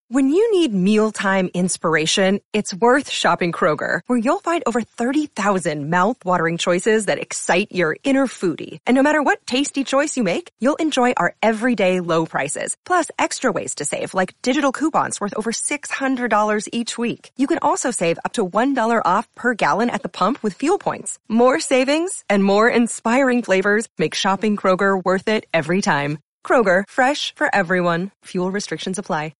When you need mealtime inspiration, it's worth shopping Kroger, where you'll find over 30,000 mouth-watering choices that excite your inner foodie. And no matter what tasty choice you make, you'll enjoy our everyday low prices, plus extra ways to save, like digital coupons worth over $600 each week. You can also save up to $1 off per gallon at the pump with fuel points. More savings and more inspiring flavors make shopping Kroger worth it every time. Kroger, fresh for everyone. Fuel restrictions apply.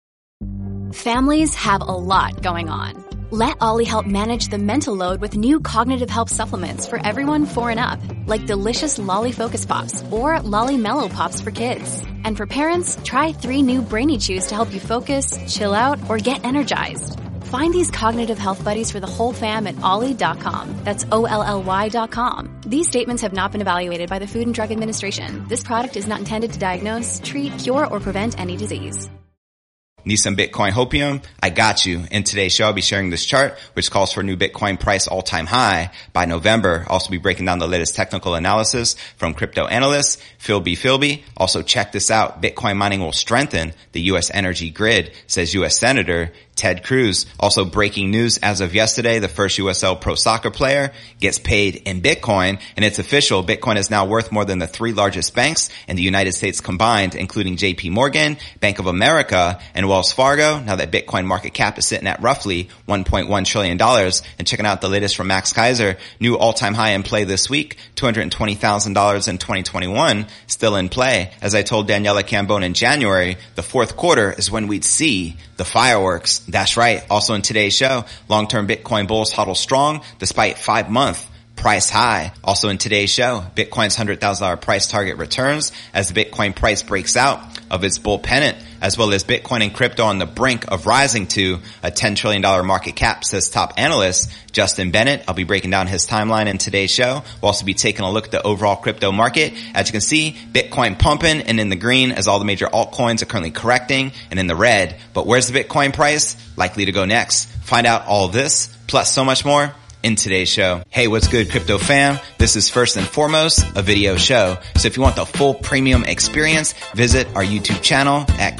Families have a lot going on. Let Ollie help manage the mental load with new cognitive help supplements for everyone 4 and up, like delicious Lolly Focus Pops or Lolly Mellow Pops for kids. And for parents, try 3 new Brainy Chews to help you focus, chill out, or get energized. Find these cognitive health buddies for the whole fam at Ollie.com. That's OLLY.com. These statements have not been evaluated by the Food and Drug Administration. This product is not intended to diagnose, treat, cure, or prevent any disease. Need some Bitcoin hopium? I got you. In today's show, I'll be sharing this chart, which calls for a new Bitcoin price all-time high by November. I'll also be breaking down the latest technical analysis from crypto analyst Phil B. Philby. Also, check this out. Bitcoin mining will strengthen the U.S. energy grid, says U.S. Senator Ted Cruz. Also, breaking news as of yesterday, the first USL pro soccer player gets paid in Bitcoin, and it's official. Bitcoin is now worth more than the 3 largest banks in the United States combined, including JP Morgan, Bank of America, and Wells Fargo. Now that Bitcoin market cap is sitting at roughly $1.1 trillion. And checking out the latest from Max Kaiser, new all-time high in play this week, $220,000 in 2021, still in play. As I told Daniela Cambone in January, the fourth quarter is when we'd see the fireworks. That's right. Also in today's show, long-term Bitcoin bulls huddle strong despite 5-month price high. Also in today's show, Bitcoin's $100,000 price target returns as the Bitcoin price breaks out of its bull pennant, as well as Bitcoin and crypto on the brink of rising to a $10 trillion market cap, says top analyst Justin Bennett. I'll be breaking down his timeline in today's show. We'll also be taking a look at the overall crypto market. As you can see, Bitcoin pumping and in the green as all the major altcoins are currently correcting, and in the red. But where's the Bitcoin price? Likely to go next. Find out all this, plus so much more, in today's show. Hey, what's good, crypto fam? This is first and foremost a video show. So if you want the full premium experience, visit our YouTube channel at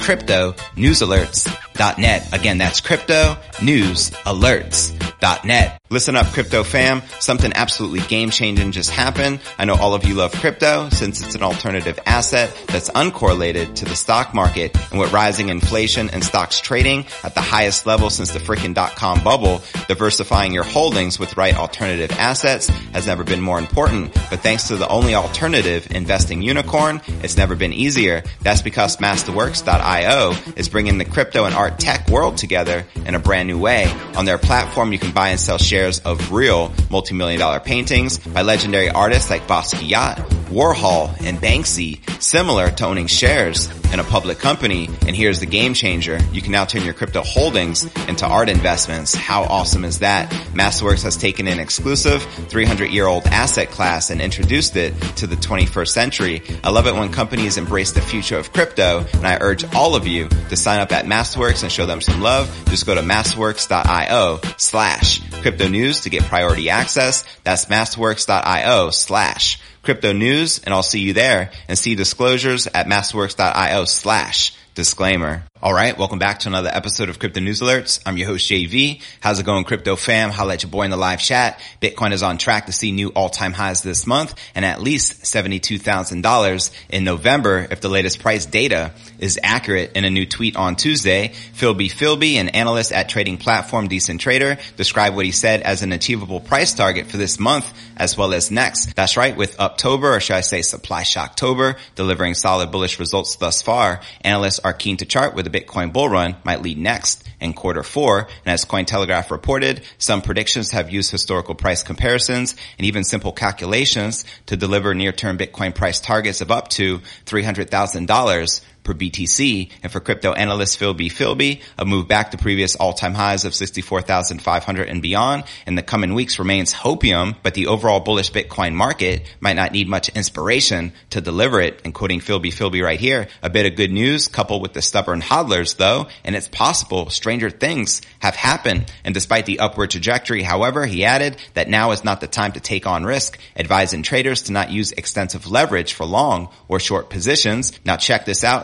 cryptonewsalerts.net. Again, that's cryptonewsalerts.net. Listen up, crypto fam. Something absolutely game-changing just happened. I know all of you love crypto since it's an alternative asset that's uncorrelated to the stock market. And with rising inflation and stocks trading at the highest level since the freaking .com bubble, diversifying your holdings with right alternative assets has never been more important. But thanks to the only alternative investing unicorn, it's never been easier. That's because Masterworks.io is bringing the crypto and art tech world together in a brand new way. On their platform, you can buy and sell shares of real multi-million-dollar paintings by legendary artists like Basquiat, Warhol, and Banksy, similar to owning shares in a public company. And here's the game changer. You can now turn your crypto holdings into art investments. How awesome is that? Masterworks has taken an exclusive 300-year-old asset class and introduced it to the 21st century. I love it when companies embrace the future of crypto, and I urge all of you to sign up at Masterworks and show them some love. Just go to masterworks.io/crypto news to get priority access. That's masterworks.io/crypto news, and I'll see you there. And see disclosures at masterworks.io/disclaimer. All right, welcome back to another episode of Crypto News Alerts. I'm your host, JV. How's it going, crypto fam? Holla at your boy in the live chat. Bitcoin is on track to see new all-time highs this month and at least $72,000 in November if the latest price data is accurate. In a new tweet on Tuesday, Phil B. Philby, an analyst at trading platform Decent Trader, described what he said as an achievable price target for this month as well as next. That's right, with October, or should I say Supply Shocktober, delivering solid bullish results thus far, analysts are keen to chart with the Bitcoin bull run might lead next in quarter 4. And as Cointelegraph reported, some predictions have used historical price comparisons and even simple calculations to deliver near-term Bitcoin price targets of up to $300,000 per BTC. And for crypto analyst Phil B. Philby, a move back to previous all-time highs of 64,500 and beyond in the coming weeks remains hopium, but the overall bullish Bitcoin market might not need much inspiration to deliver it. And quoting Phil B. Philby right here, a bit of good news coupled with the stubborn hodlers though, and it's possible stranger things have happened. And despite the upward trajectory, however, he added that now is not the time to take on risk, advising traders to not use extensive leverage for long or short positions. Now check this out.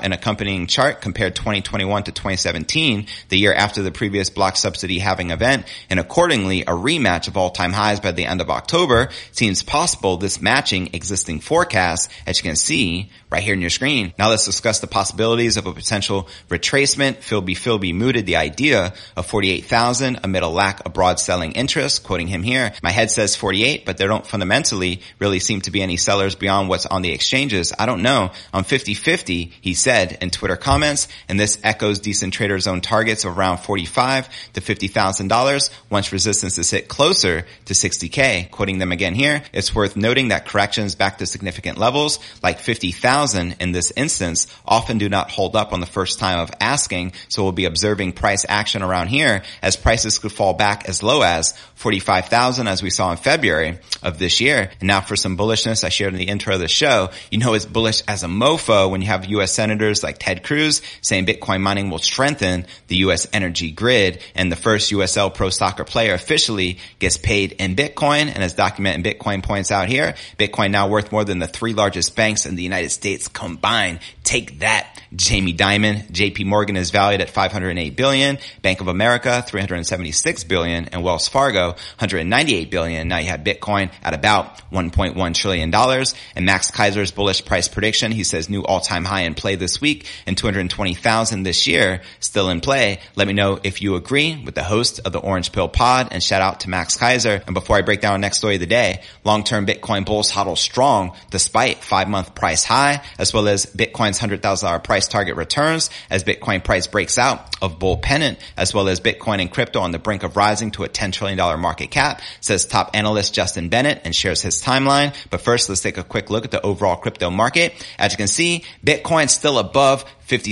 an accompanying chart compared 2021 to 2017, the year after the previous block subsidy halving event, and accordingly a rematch of all-time highs by the end of October. Seems possible this matching existing forecasts, as you can see right here on your screen. Now let's discuss the possibilities of a potential retracement. Philby mooted the idea of 48,000 amid a lack of broad selling interest. Quoting him here, my head says 48, but there don't fundamentally really seem to be any sellers beyond what's on the exchanges. I don't know. I'm 50-50, he said in Twitter comments, and this echoes decent trader zone targets of around $45,000 to $50,000 once resistance is hit closer to 60K. Quoting them again here, it's worth noting that corrections back to significant levels like 50,000 in this instance often do not hold up on the first time of asking, so we'll be observing price action around here as prices could fall back as low as 45,000 as we saw in February of this year. And now for some bullishness I shared in the intro of the show. You know it's bullish as a mofo when you have U.S. senators like Ted Cruz saying Bitcoin mining will strengthen the U.S. energy grid, and the first USL pro soccer player officially gets paid in Bitcoin. And as Document in Bitcoin points out here, Bitcoin now worth more than the three largest banks in the United States combined. Take that, Jamie Dimon. JP Morgan is valued at $508 billion, Bank of America $376 billion, and Wells Fargo $198 billion. Now you have Bitcoin at about $1.1 trillion. And Max Kaiser's bullish price prediction, he says new all-time high in play this week and 220,000 this year still in play. Let me know if you agree with the host of the Orange Pill Pod, and shout out to Max Kaiser. And before I break down our next story of the day, long-term Bitcoin bulls hodl strong despite 5-month price high, as well as Bitcoin's $100,000 price target returns as Bitcoin price breaks out of bull pennant, as well as Bitcoin and crypto on the brink of rising to a $10 trillion market cap, says top analyst Justin Bennett, and shares his timeline. But first, let's take a quick look at the overall crypto market. As you can see, Bitcoin's still above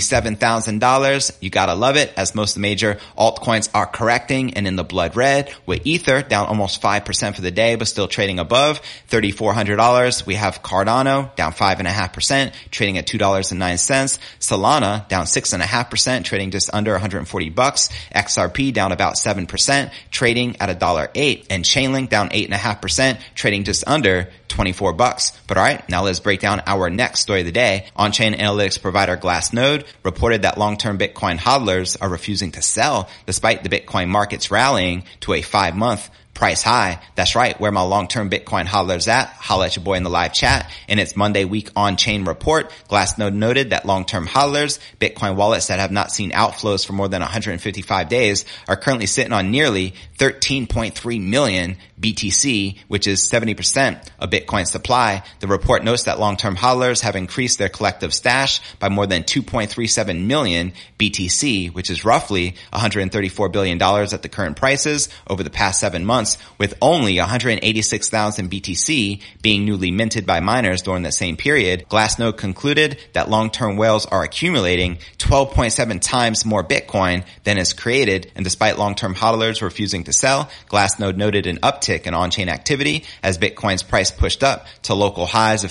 $57,000. You gotta love it, as most of the major altcoins are correcting and in the blood red, with Ether down almost 5% for the day, but still trading above $3,400. We have Cardano down 5.5%, trading at $2.09. Solana down 6.5%, trading just under $140. XRP down about 7%, trading at $1.08. And Chainlink down 8.5%, trading just under $24. But alright, now let's break down our next story of the day. On-chain analytics provider Glassnode reported that long-term Bitcoin hodlers are refusing to sell despite the Bitcoin markets rallying to a 5-month price high. That's right. Where my long-term Bitcoin hodlers at? Holla at your boy in the live chat. In its Monday week on-chain report, Glassnode noted that long-term hodlers, Bitcoin wallets that have not seen outflows for more than 155 days, are currently sitting on nearly 13.3 million BTC, which is 70% of Bitcoin supply. The report notes that long-term hodlers have increased their collective stash by more than 2.37 million BTC, which is roughly $134 billion at the current prices over the past 7 months, with only 186,000 BTC being newly minted by miners during the same period. Glassnode concluded that long-term whales are accumulating 12.7 times more Bitcoin than is created, and despite long-term hodlers refusing to sell, Glassnode noted an uptick in on-chain activity as Bitcoin's price pushed up to local highs of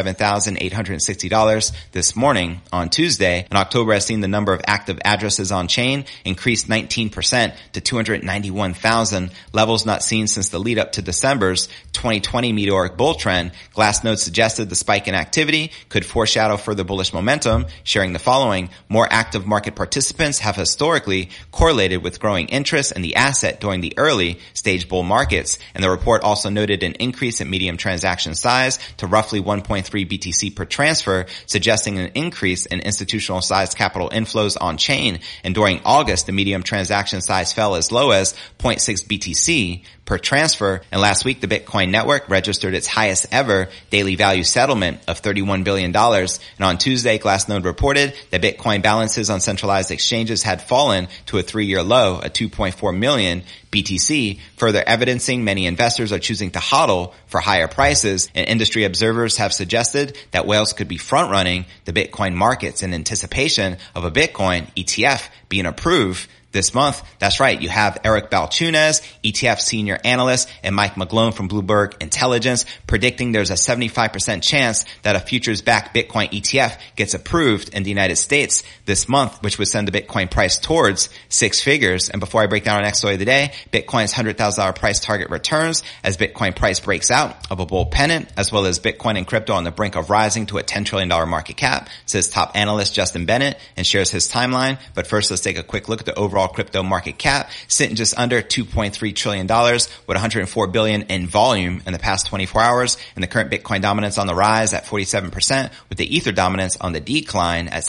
$57,860 this morning on Tuesday. And October has seen the number of active addresses on-chain increase 19% to 291,000, levels not seen since the lead up to December's 2020 meteoric bull trend. Glassnode suggested the spike in activity could foreshadow further bullish momentum, sharing the following: more active market participants have historically correlated with growing interest in the asset during the early stage bull markets. And the report also noted an increase in medium transaction size to roughly 1.3 BTC per transfer, suggesting an increase in institutional sized capital inflows on chain. And during August, the medium transaction size fell as low as 0.6 BTC per transfer. And last week, the Bitcoin network registered its highest ever daily value settlement of $31 billion. And on Tuesday, Glassnode reported that Bitcoin balances on centralized exchanges had fallen to a 3-year low at 2.4 million BTC, further evidencing many investors are choosing to hodl for higher prices. And industry observers have suggested that whales could be front-running the Bitcoin markets in anticipation of a Bitcoin ETF being approved this month. That's right. You have Eric Balchunas, ETF senior analyst, and Mike McGlone from Bloomberg Intelligence predicting there's a 75% chance that a futures-backed Bitcoin ETF gets approved in the United States this month, which would send the Bitcoin price towards 6 figures. And before I break down our next story of the day, Bitcoin's $100,000 price target returns as Bitcoin price breaks out of a bull pennant, as well as Bitcoin and crypto on the brink of rising to a $10 trillion market cap, says top analyst Justin Bennett, and shares his timeline. But first, let's take a quick look at the overall crypto market cap, sitting just under $2.3 trillion with 104 billion in volume in the past 24 hours, and the current Bitcoin dominance on the rise at 47%, with the Ether dominance on the decline at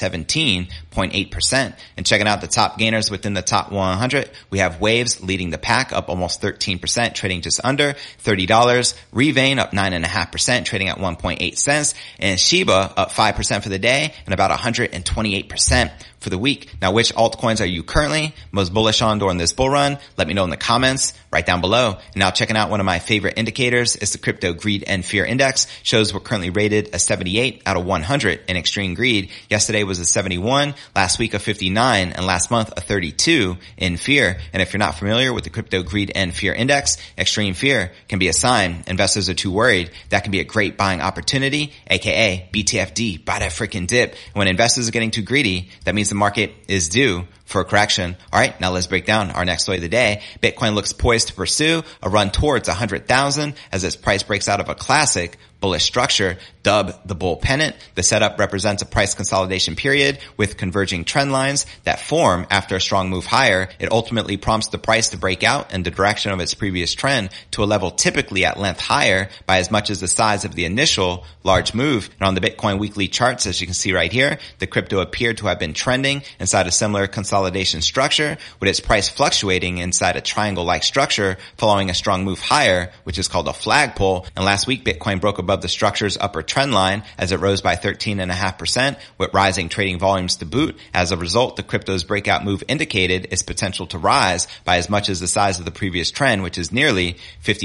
17.8%. And checking out the top gainers within the top 100, we have Waves leading the pack, up almost 13%, trading just under $30. Revain up 9.5%, trading at 1.8 cents, and Shiba up 5% for the day and about 128% for the week. Now, which altcoins are you currently most bullish on during this bull run? Let me know in the comments right down below. And now checking out one of my favorite indicators is the Crypto Greed and Fear Index. Shows we're currently rated a 78 out of 100 in extreme greed. Yesterday was a 71, last week a 59, and last month a 32 in fear. And if you're not familiar with the Crypto Greed and Fear Index, extreme fear can be a sign investors are too worried. That can be a great buying opportunity, aka BTFD, buy that freaking dip. And when investors are getting too greedy, that means the market is due for a correction. All right, now let's break down our next story of the day. Bitcoin looks poised to pursue a run towards 100,000 as its price breaks out of a classic bullish structure dubbed the bull pennant. The setup represents a price consolidation period with converging trend lines that form after a strong move higher. It ultimately prompts the price to break out in the direction of its previous trend to a level typically at length higher by as much as the size of the initial large move. And on the Bitcoin weekly charts, as you can see right here, the crypto appeared to have been trending inside a similar consolidation structure, with its price fluctuating inside a triangle-like structure following a strong move higher, which is called a flagpole. And last week, Bitcoin broke above the structure's upper trend line as it rose by 13.5% with rising trading volumes to boot. As a result, the crypto's breakout move indicated its potential to rise by as much as the size of the previous trend, which is nearly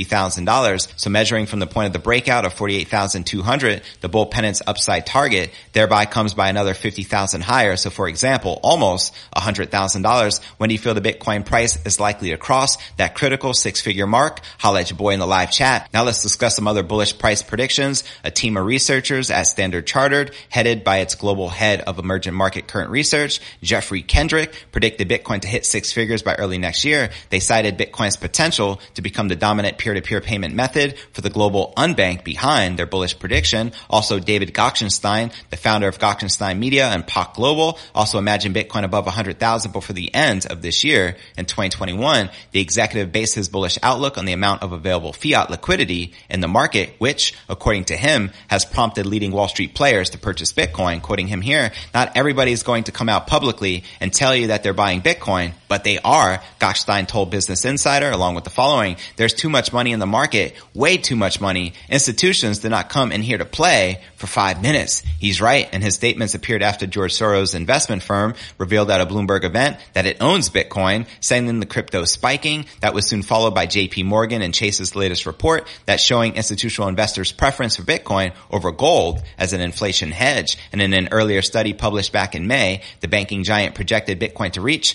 $50,000. So measuring from the point of the breakout of 48,200, the bull pennant's upside target thereby comes by another 50,000 higher. So for example, almost $100,000. When do you feel the Bitcoin price is likely to cross that critical six-figure mark? Holla at your boy in the live chat. Now let's discuss some other bullish price predictions. A team of researchers at Standard Chartered, headed by its global head of emerging market current research, Jeffrey Kendrick, predicted Bitcoin to hit six figures by early next year. They cited Bitcoin's potential to become the dominant peer-to-peer payment method for the global unbanked behind their bullish prediction. Also, David Gokhshenstein, the founder of Gokhshenstein Media and POC Global, also imagined Bitcoin above 100,000 before the end of this year. In 2021, the executive based his bullish outlook on the amount of available fiat liquidity in the market, which, according to him, has prompted leading Wall Street players to purchase Bitcoin. Quoting him here, not everybody is going to come out publicly and tell you that they're buying Bitcoin, but they are. Gokhshenstein told Business Insider, along with the following: there's too much money in the market, way too much money. Institutions did not come in here to play for 5 minutes. He's right, and his statements appeared after George Soros' investment firm revealed at a Bloomberg event that it owns Bitcoin, sending the crypto spiking. That was soon followed by JP Morgan and Chase's latest report that's showing institutional investors' preference for Bitcoin over gold as an inflation hedge. And in an earlier study published back in May, the banking giant projected Bitcoin to reach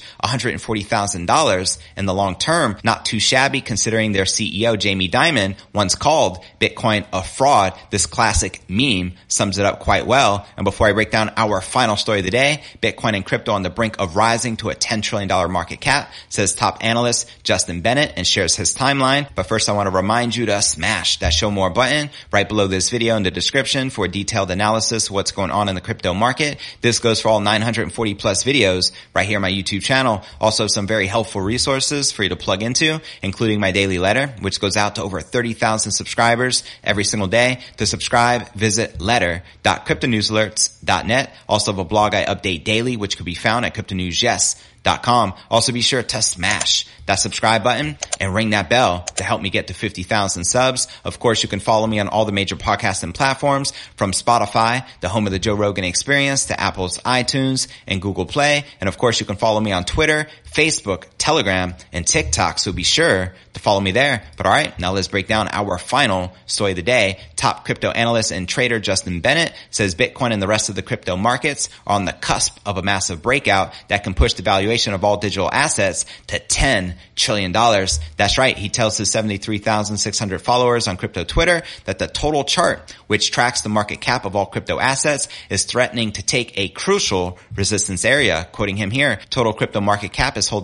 $140,000 in the long term. Not too shabby considering their CEO, Jamie Dimon, once called Bitcoin a fraud. This classic meme sums it up quite well. And before I break down our final story of the day, Bitcoin and crypto on the brink of rising to a $10 trillion market cap, says top analyst Justin Bennett, and shares his timeline. But first, I want to remind you to smash that show more button right below this video in the description for a detailed analysis of what's going on in the crypto market. This goes for all 940 plus videos right here on my YouTube channel. Also, some very helpful resources for you to plug into, including my daily letter, which goes out to over 30,000 subscribers every single day. To subscribe, visit letter.cryptonewsalerts.net. Also have a blog I update daily, which could be found at cryptonewsyes.com. Also be sure to smash that subscribe button and ring that bell to help me get to 50,000 subs. Of course, you can follow me on all the major podcasting platforms, from Spotify, the home of the Joe Rogan Experience, to Apple's iTunes and Google Play. And of course, you can follow me on Twitter, Facebook, Telegram, and TikTok, so be sure to follow me there. But all right, now let's break down our final story of the day. Top crypto analyst and trader Justin Bennett says Bitcoin and the rest of the crypto markets are on the cusp of a massive breakout that can push the valuation of all digital assets to $10 trillion. That's right. He tells his 73,600 followers on crypto Twitter that the total chart, which tracks the market cap of all crypto assets, is threatening to take a crucial resistance area. Quoting him here, total crypto market cap is holding steady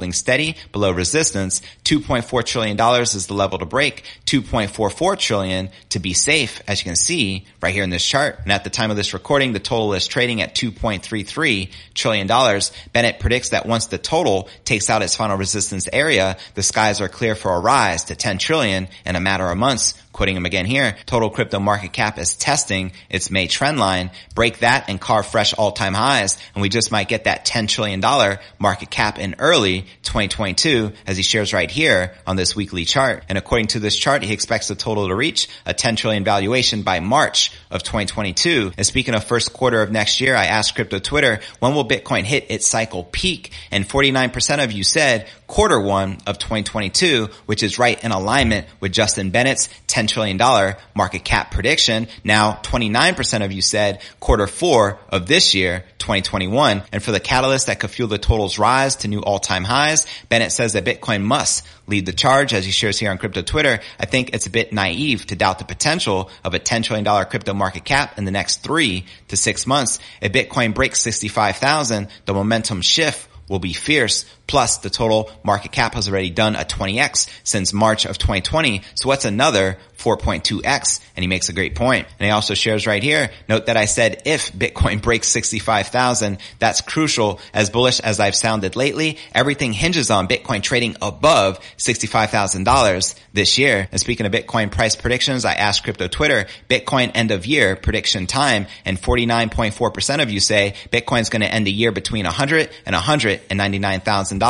steady below resistance. $2.4 trillion is the level to break. $2.44 trillion to be safe, as you can see right here in this chart. And at the time of this recording, the total is trading at $2.33 trillion. Bennett predicts that once the total takes out its final resistance area, the skies are clear for a rise to 10 trillion in a matter of months. Quoting him again here, total crypto market cap is testing its May trend line. Break that and carve fresh all-time highs, and we just might get that $10 trillion market cap in early 2022, as he shares right here on this weekly chart. And according to this chart, he expects the total to reach a 10 trillion valuation by March of 2022. And speaking of first quarter of next year, I asked Crypto Twitter, when will Bitcoin hit its cycle peak? And 49% of you said quarter one of 2022, which is right in alignment with Justin Bennett's $10 trillion market cap prediction. Now, 29% of you said quarter four of this year, 2021. And for the catalyst that could fuel the total's rise to new all-time highs, Bennett says that Bitcoin must lead the charge, as he shares here on Crypto Twitter. I think it's a bit naive to doubt the potential of a $10 trillion crypto market cap in the next 3 to 6 months. If Bitcoin breaks 65,000, the momentum shift will be fierce. Plus, the total market cap has already done a 20x since March of 2020. So what's another 4.2x? And he makes a great point. And he also shares right here, note that I said if Bitcoin breaks 65,000, that's crucial. As bullish as I've sounded lately, everything hinges on Bitcoin trading above $65,000 this year. And speaking of Bitcoin price predictions, I asked Crypto Twitter, Bitcoin end of year prediction time, and 49.4% of you say Bitcoin's going to end the year between $100 and $199,000.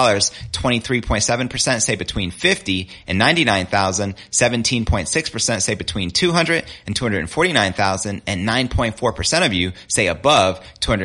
23.7% say between $50 and $99,000. 17.6% say between $200 and $249,000, and 9.4% of you say above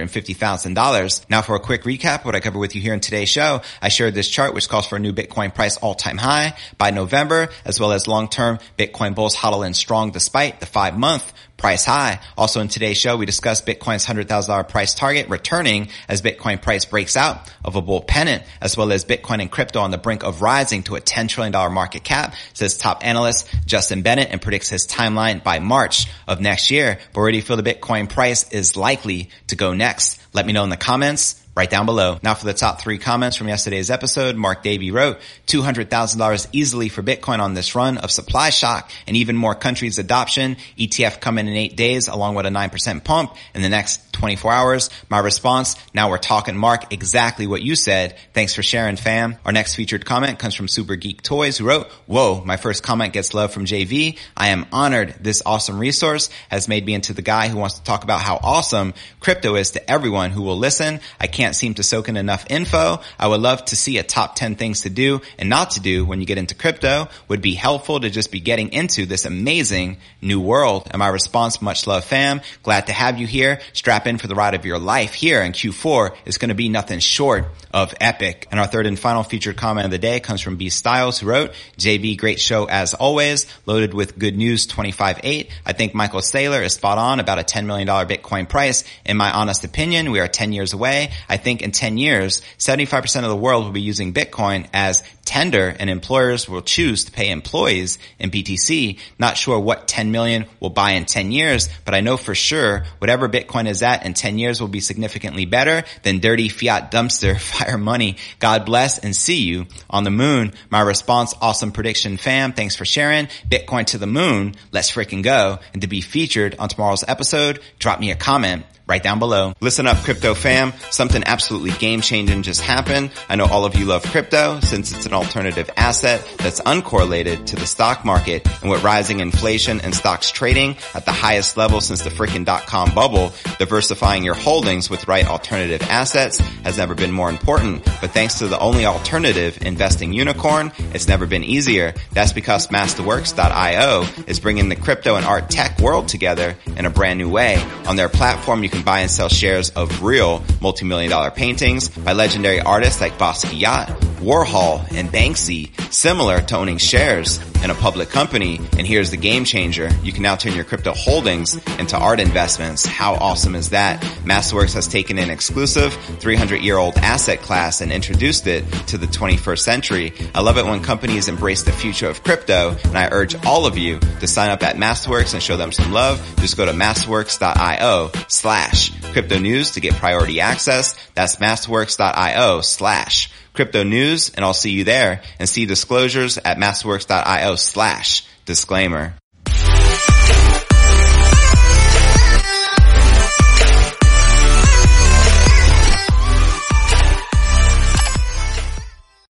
$250,000. Now for a quick recap, what I covered with you here in today's show, I shared this chart which calls for a new Bitcoin price all-time high by November, as well as long-term Bitcoin bulls hodl in strong despite the 5-month price high. Also in today's show, we discussed Bitcoin's $100,000 price target returning as Bitcoin price breaks out of a bull pennant, as well as Bitcoin and crypto on the brink of rising to a $10 trillion market cap, says top analyst Justin Bennett, and predicts his timeline by March of next year. But where do you feel the Bitcoin price is likely to go next? Let me know in the comments right down below. Now for the top 3 comments from yesterday's episode, Mark Davey wrote, $200,000 easily for Bitcoin on this run of supply shock and even more countries' adoption. ETF coming in 8 days along with a 9% pump in the next 24 hours. My response, now we're talking, Mark, exactly what you said. Thanks for sharing, fam. Our next featured comment comes from Super Geek Toys, who wrote, whoa, my first comment gets love from JV. I am honored. This awesome resource has made me into the guy who wants to talk about how awesome crypto is to everyone who will listen. I can't seem to soak in enough info. I would love to see a top 10 things to do and not to do when you get into crypto. Would be helpful to just be getting into this amazing new world. And my response, much love, fam. Glad to have you here. Strap in for the ride of your life here in Q4. It's going to be nothing short of epic. And our third and final featured comment of the day comes from B Styles, who wrote, JB, great show as always, loaded with good news 25-8. I think Michael Saylor is spot on about a $10 million Bitcoin price. In my honest opinion, we are 10 years away. I think in 10 years, 75% of the world will be using Bitcoin as tender, and employers will choose to pay employees in BTC. Not sure what 10 million will buy in 10 years, but I know for sure whatever Bitcoin is at in 10 years will be significantly better than dirty fiat dumpster fire money. God bless and see you on the moon. My response, awesome prediction, fam. Thanks for sharing. Bitcoin to the moon. Let's freaking go. And to be featured on tomorrow's episode, drop me a comment right down below. Listen up, crypto fam. Something absolutely game-changing just happened. I know all of you love crypto since it's an alternative asset that's uncorrelated to the stock market. And with rising inflation and stocks trading at the highest level since the freaking .com bubble, diversifying your holdings with right alternative assets has never been more important. But thanks to the only alternative investing unicorn, it's never been easier. That's because Masterworks.io is bringing the crypto and art tech world together in a brand new way. On their platform, you can buy and sell shares of real multi-million-dollar paintings by legendary artists like Basquiat, Warhol, and Banksy, similar to owning shares in a public company. And here's the game changer. You can now turn your crypto holdings into art investments. How awesome is that? Masterworks has taken an exclusive 300-year-old asset class and introduced it to the 21st century. I love it when companies embrace the future of crypto, and I urge all of you to sign up at Masterworks and show them some love. Just go to masterworks.io/crypto news to get priority access. That's masterworks.io/ crypto news, and I'll see you there, and see disclosures at masterworks.io/disclaimer.